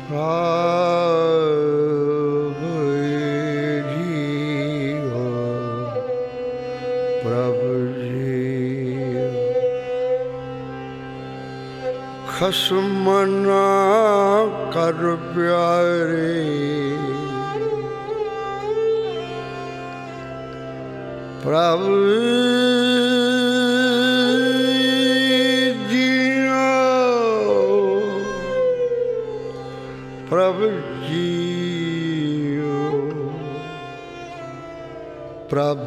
ਖਸਮ ਨਾ ਕਰ ਪਿਆਰੇ ਪ੍ਰਭ ਜੀਓ ਪ੍ਰਭ ਜੀਓ ਪ੍ਰਭ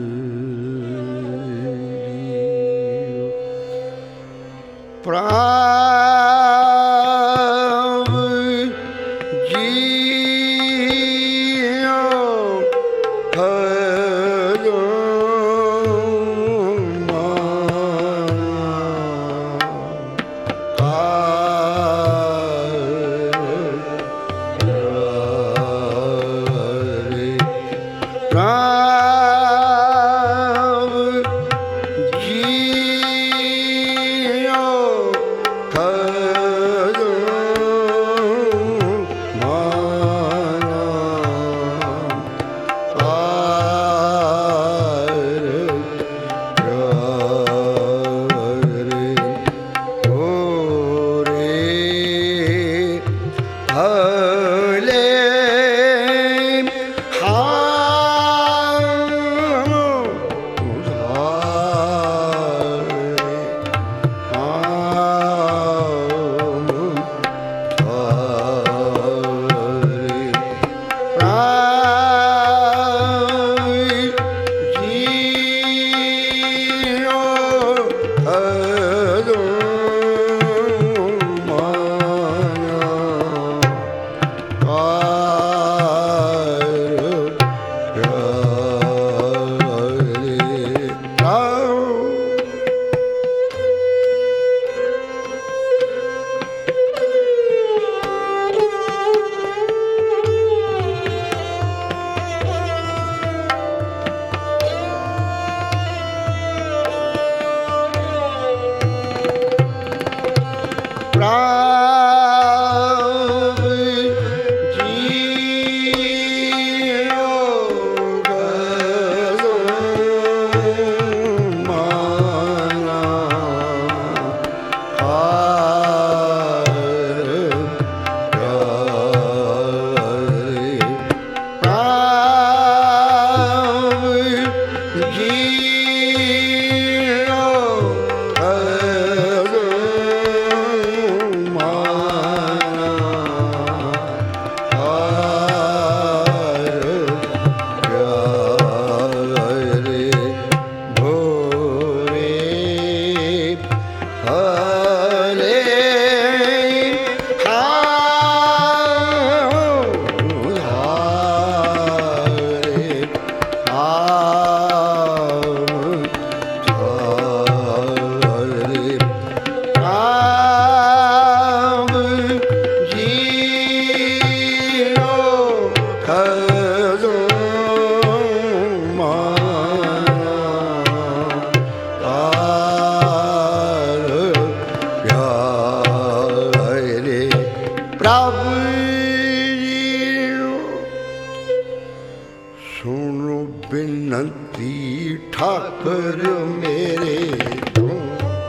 ठाकुर मेरे तुम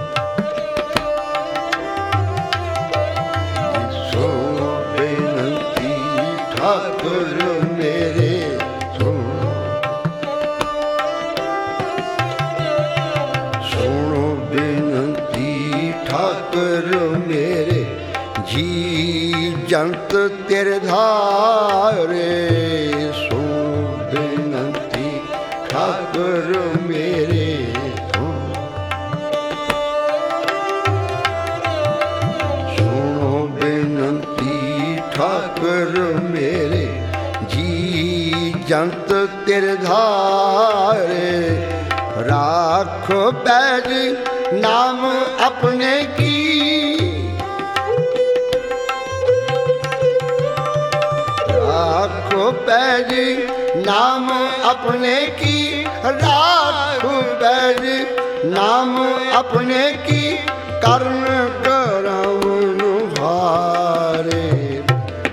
सो बेनती ठाकुर मेरे तुम सुनो बेनती ठाकुर मेरे जी जंत तेरे धारे ठाकुर मेरे सुनो बेनती ठाकुर मेरे जी जंत तेरे धारे राखो बैज नाम अपने की राखो बैज नाम अपने की राखो बैज नाम अपने की कर्ण करम हारे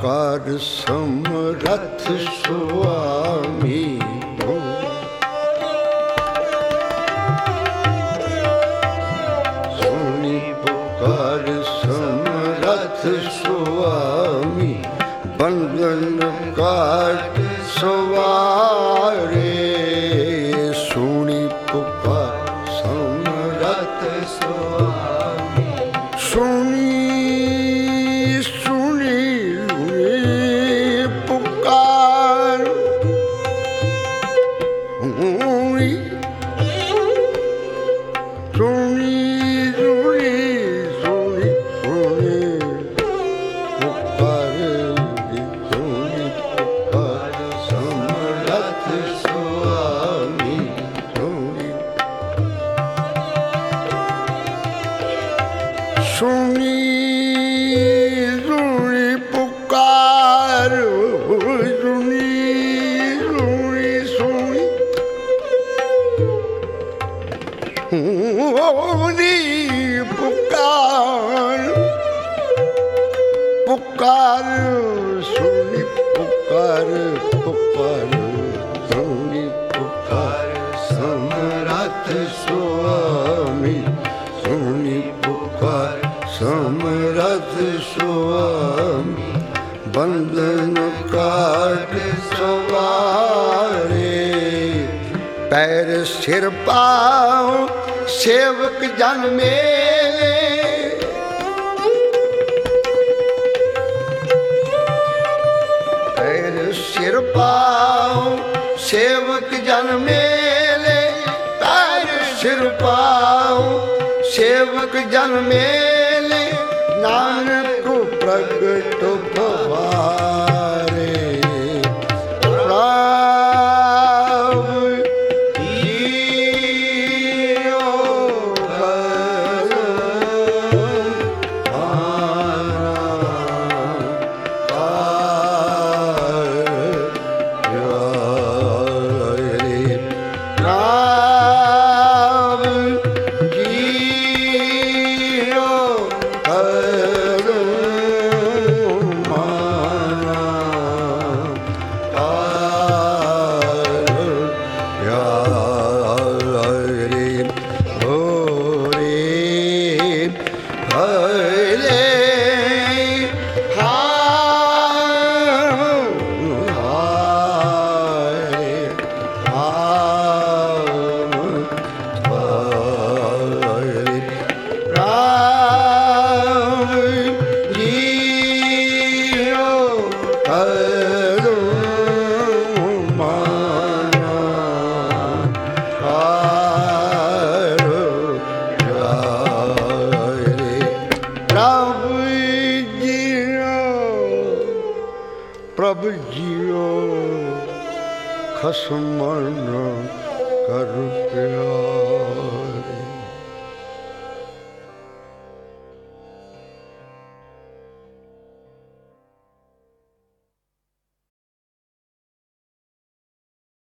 पुकार समरथ स्वामी हो। सुनी पुकार समरथ स्वामी बंधन काट सवारे। सुनी पुकार समरथ स्वामी सुनी पुकार सुनी पुकार सुनी पुकार पुकार सुनी पुकार समरथ स्वामी सुनी पुकार समरथ स्वामी बंधन काट सवारे। पैर सिर पाँव सेवक जन मेले सिर पाँव सेवक जन मेले। पैर सिर पाँव सेवक जन मेले नानक प्रगट भवारे। प्रभु जियो खसमन कर प्यार।